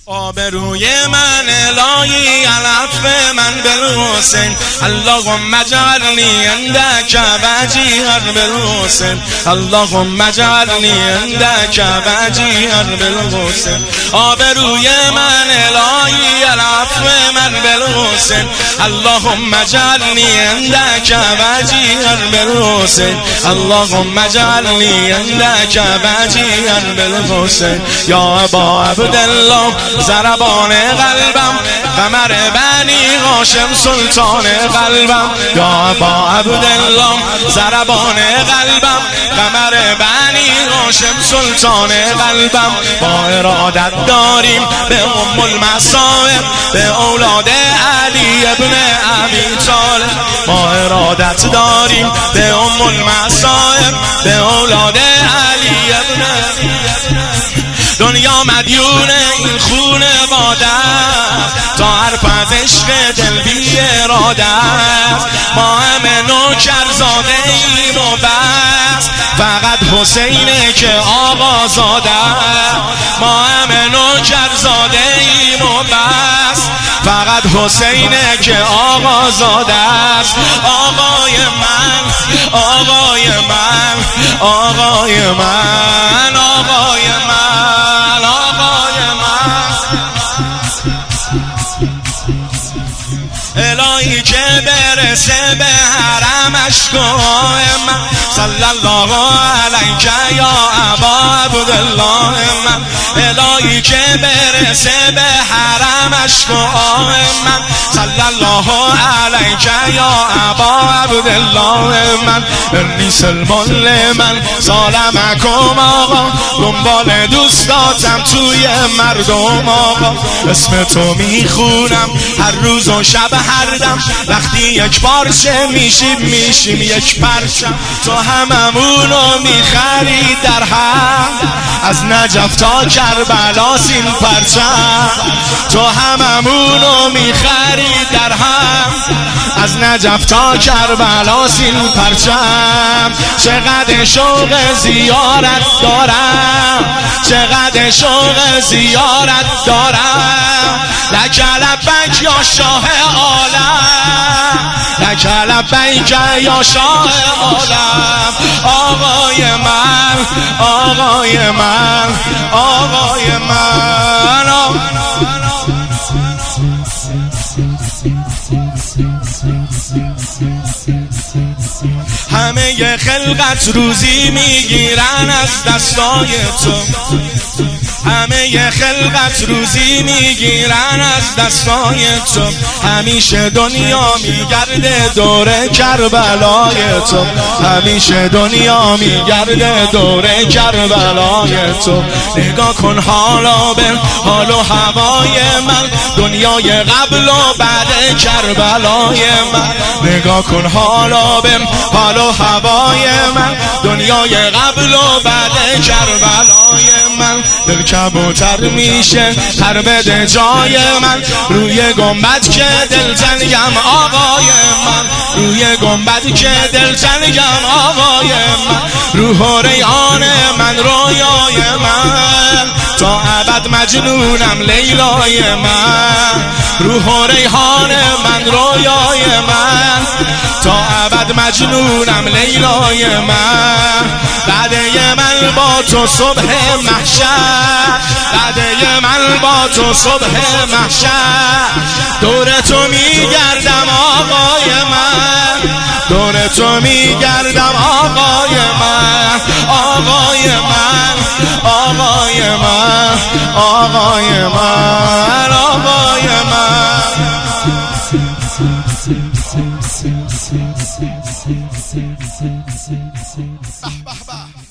آبروی من الهی علف من بالحسین اللهم اجعلنی عندک وجیها بالحسین اللهم اجعلنی عندک وجیها بالحسین آبروی من الهی علف من بالحسین اللهم اجعلنی عندک وجیها بالحسین اللهم اجعلنی عندک وجیها بالحسین یا ابا عبدالله ضربان قلبم قمر بنی هاشم سلطان قلبم یا ابا عبدالله ضربان قلبم قمر بنی هاشم سلطان قلبم با ارادت داریم به ام المصائب به اولاد علی ابن ابی طالب با ارادت داریم به ام المصائب به اولاد علی ابن دنیا مدیون این خونه باده تا حرف از عشق دل بی اراده ما همه نوکر زاده ایم و بس فقط حسینه که آقا زاده ما همه نوکر زاده ایم و بس فقط حسینه که آقا زاده است آقای من آقای من آقای من آقای من آقای من الهی که برسه به حرمش من صلی الله علیک یا ابا عبدالله من الهی که برسه به حرمش من صلی الله علیک یا ابا عبدالله من انی سلمان لمن سالمکم آقا دنبال دوستاتم توی مردم آقا اسم تو میخونم هر روز و شب هر دم وقتی یک پارچه میشیم یک پرچم تو هممونو میخری در هم از نجف تا کربلا سین پرچم تو هممونو میخری در هم از نجف تا کربلا سین پرچم چقدر شوق زیارت دارم چقدر شوق زیارت دارم لک لبیک یا شاه عالم لک لبیک یا شاه عالم آقای من آقای من آقای من همه خلقت روزی میگیرن از دستای تو همه خلقت روزی میگیرن از دستای تو همیشه دنیا میگرده دور کربلای تو همیشه دنیا میگرده دور کربلای تو نگاه کن حالا به حال و هوای من دنیای قبل و بعد کربلای من نگاه کن حالا به حال و هوای من دنیای قبل و بعد کربلای من دل کبوتر میشه تر بده جای من روی گنبد که دل تنگم آقای من روی گنبد که دل تنگم آقای من روح و ریحان من رویای من تا ابد مجنونم لیلای من روح و ریحان من رویای من تا ابد مجنونم لیلای من بعده من با تو صبح محشر بعده من با تو صبح محشر دور تو میگردم آقای من دور تو میگردم آقای من آقای من آقای من آقای من آقای من